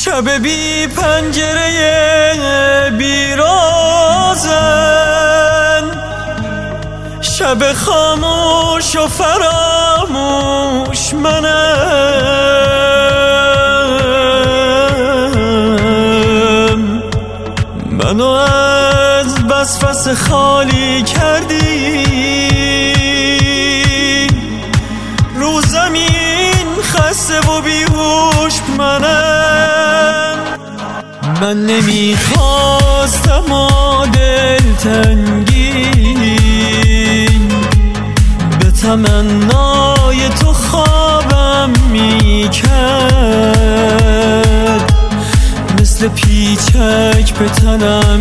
شب بی پنجره بیرازن، شب خاموش و فراموش منم. منو از بس خالی کردی، رو زمین خسته و بیهوش منم. من نمیخواستم و دلتنگی به تمنای تو خوابم میکرد، مثل پیچک به تنم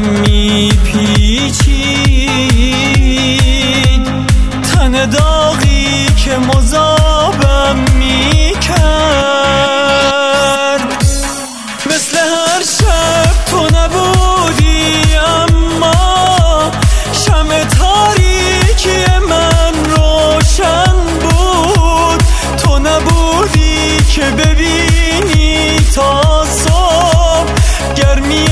میپیچید، تن داغی که مذابم میکرد. مثل هر شب تو نبودی، اما شمع تاریکی من روشن بود. تو نبودی که ببینی تا صبح، گرمی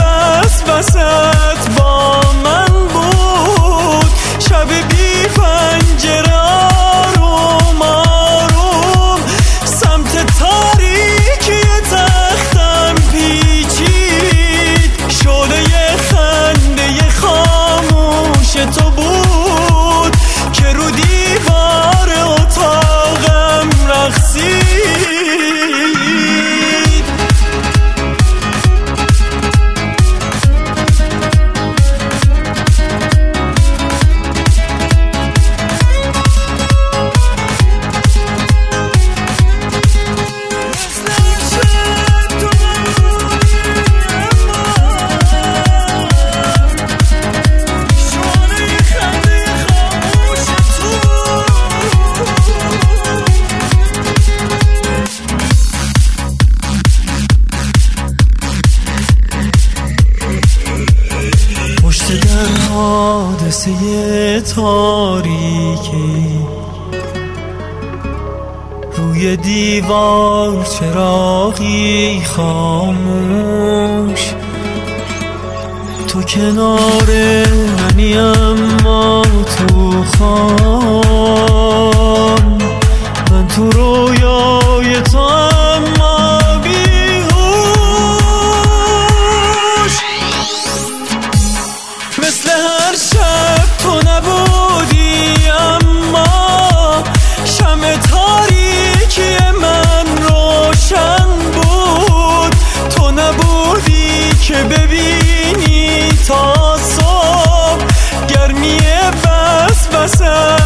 وسوست با من بود. شب بی پنجره آروم آروم سمت تاریکی تختم پیچید، شعله خنده خاموش تو بود که رو دیوار اتاقم رقصید. در حادثه تاریکی روی دیوار چراغی خاموش، تو کنار منی اما تو خواب، من تو رویای تو اما مثل هر شب تو نبودی، اما شمع تاریکی من روشن بود. تو نبودی که ببینی تا صبح، گرمی وسوست